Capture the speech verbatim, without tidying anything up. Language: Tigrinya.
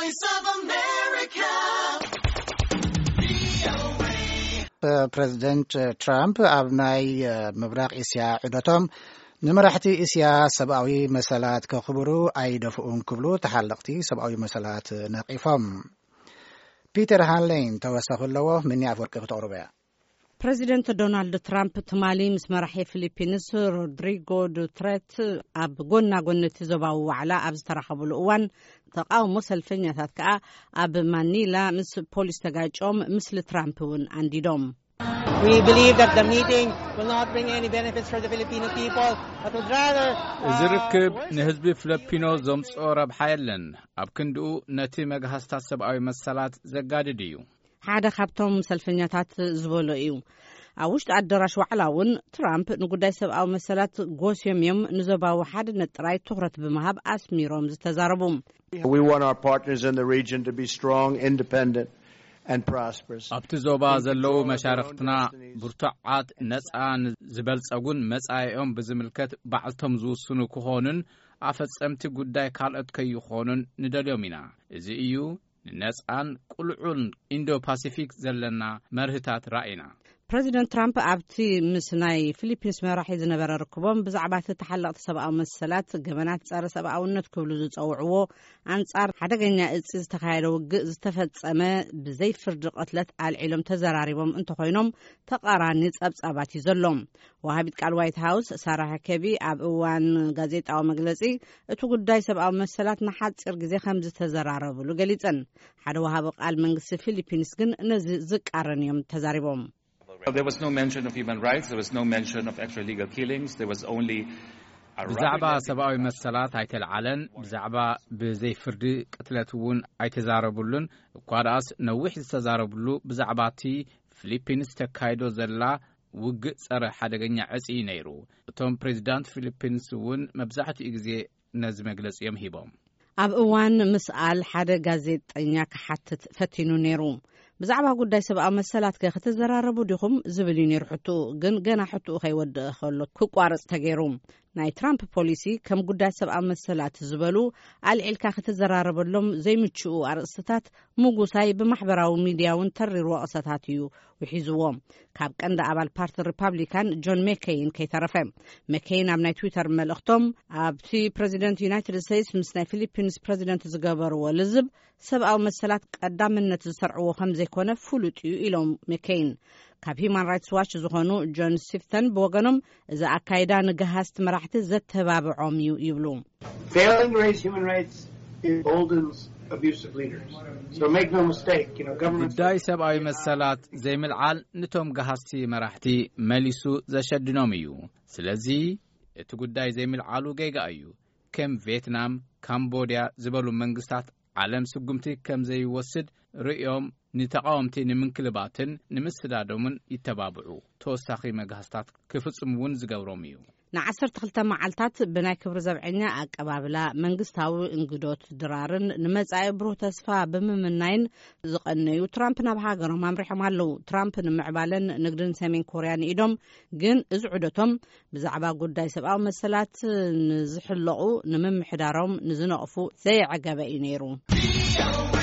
Voice of America. President Trump ኣብናይ ምብራቅ እስያ ዑደቶም ንመራሕቲ እስያ ሰብኣዊ መሰላት ከኽብሩ ኣይደፍኡን ክብሉ ተሓለቕቲ ሰብኣዊ መሰላት ነቂፎም ፒተር ሃንሌን ተወሰኸለዎ ምን ያፈርቅ ክተቅርበ President Donald Trump ትማሊ ምስ መራሒ ፊሊፒንስ ሮድሪጎ ዱትሬት ኣብ ጎና ጎንቲ ዞባዊ ዋዕላ ኣብ ዝተረኸብሉ እዋን ተቃውሞ ሰልፈኛታት ከዓ ኣብ ማኒላ ምስ ፖሊስ ተጋጮም ምስሊ ትራምፕ እውን አንዲዶም We believe that the meeting will not bring any benefits for the Filipino people, but would rather ዝርክብ ንህዝቢ ፊሊፒኖ ዘምጽኦ ረብሓ የለን ኣብ ክንድኡ ነቲ መግሃስታት ሰብኣዊ መሰላት ዘጋድድ እዩ ሓደ ካብቶም ሰልፈኛታት ዝበሎ እዩ ኣብ ውሽጢ ኣዳራሽ ዋዕላ እውን ትራምፕ ንጉዳይ ሰብኣዊ መሰላት ጎስዮም እዮም ንዞባዊ ሓድነት ጥራይ ትኹረት ብምሃብ ኣስሚሮም ዝተዛረቡ We want our partners in the region to be strong, independent and prosperous. ኣብቲ ዞባ ዘለዉ መሻርክትና ብርቱዓት ነፃን ዝበልጸጉን መጻኢኦም ብዝምልከት ባዕልቶም ዝውስኑ ክኾኑን ኣፈጸምቲ ጉዳይ ካልኦት ከይኾኑን ንደልዮም ኢና እዚ እዩ ነፃን ቁልዑን ኢንዶ-ፓሲፊክ ዘለና መርህታት ራእይና President Trump ኣብቲ ምስ ናይ ፊሊፒንስ መራሒ ዝነበረ ርክቦም ብዛዕባ ተሓለቕቲ ሰብኣዊ መሰላት ገበናት ጸረ ሰብኣውነት ክብሉ ዝጸውዕዎ አንጻር ሓደገኛ እጽ ዝተኻየደ ውግእ ዝተፈጸመ ብዘይ ፍርዲ ቅትለት ኣልዒሎም ተዘራሪቦም እንተኾይኖም ተቃራኒ ጸብጻባት ይዘሎም ወሃቢት ቃል ዋይት ሃውስ ሳራ ሃከቢ ኣብ እዋን ጋዜጣዊ መግለጺ እቲ ጉዳይ ሰብኣዊ መሰላት ንሓፂር ግዜ ከም ዝተዘራረብሉ ገሊጸን ሓደ ወሃቢ ቃል መንግስቲ ፊሊፒንስ ግን ነዚ ዝቃረን እዮም ተዛሪቦም There was no mention of human rights. There was no mention of extralegal killings. There was only ብዛዕባ ሰብኣዊ መሰላት ኣይተልዓለን ብዛዕባ ብዘይ ፍርዲ ቅትለት እውን ኣይተዛረቡሉን እኳ ደኣስ ነዊሕ ዝተዛረብሉ ብዛዕባ እቲ ፊሊፒንስ ተካይዶ ዘላ ውግእ ጸረ ሓደገኛ ዕፂ ነይሩ እቶም ፕሬዚዳንት ፊሊፒንስ እውን መብዛሕትኡ ግዜ ነዚ መግለፂ እዮም ሂቦም ኣብ እዋን ምስኣል ሓደ ጋዜጠኛ ክሓትት ፈቲኑ ነይሩ ብዛዕባ ጉዳይ ሰብኣዊ መሰላት ከተዘራረቡ ዲኹም ዝብል ነይሩ ሕቱኡ ግን ገና ሕቱኡ ከይወድእ ከሎ ክቋርጽ ተገይሩ ናይ ትራምፕ ፖሊሲ ከም ጉዳይ ሰብኣዊ መሰላት ዝበሉ ኣልዒልካ ከተዘራረበሎም ዘይምችኡ ኣርእስታት ሙጉሳይ ብማሕበራዊ ሚድያውን ተሪሩ ወቀሳታት እዩ ውሒዝዎ ካብ ቀንዲ ኣባል ፓርቲ ሪፓብሊካን ጆን ሜኬይን ከይተረፈ ሜኬይን ኣብ ናይ ትዊተር መልእኽቶም ኣብቲ ፕሬዚደንት ዩናይትድ ስቴትስ ምስ ናይ ፊሊፒንስ ፕሬዚደንት ዝገበርዎ ልዝብ ሰብኣዊ መሰላት ቀዳምነት ዝሰርዕዎ ከም ዘይኮነ ፍሉጥ እዩ ኢሎም ሜኬይን ካብ ሂማን ራይትስ ዋች ዝኾኑ ጆን ሲፍተን ብወገኖም እዚ ኣካይዳ ንገሃስቲ መራሕቲ ዘተባብዖም እዩ ይብሉ Failing to raise human rights emboldens abusive leaders. So make no mistake, you know, government ጉዳይ ሰብኣዊ መሰላት ዘይምልዓል ንቶም ገሃስቲ መራሕቲ መሊሱ ዘሸድኖም እዩ ስለዚ እቲ ጉዳይ ዘይምልዓሉ ገይጋ እዩ ከም ቪየትናም ካምቦዲያ ዝበሉ መንግስታት ዓለም ስጉምቲ ከም ዘይወስድ ርእዮም ንተቃወምቲ ንምንክልባትን ንምስዳዶምን ይተባብዑ ተወሳኺ መግሃስታት ክፍጽሙውን ዝገብሮም እዩ ንዓሰርተ ክልተ መዓልታት ብናይ ክብሪ ዘብዐኛ ኣቀባብላ መንግስታዊ እንግዶት ድራርን ንመጻኢ ብሩህ ተስፋ ብምምናይን ዝቐነዩ ትራምፕ ናብ ሃገሮም ኣምሪሖም ኣለዉ ትራምፕ ንምዕባለን ንግድን ሰሜን ኮርያ ንኢዶም ግን እዚ ዑደቶም ብዛዕባ ጉዳይ ሰብኣዊ መሰላት ንዝሕለቑ ንምምሕዳሮም ንዝነቕፉ ዘይዕገበ እዩ ነይሩ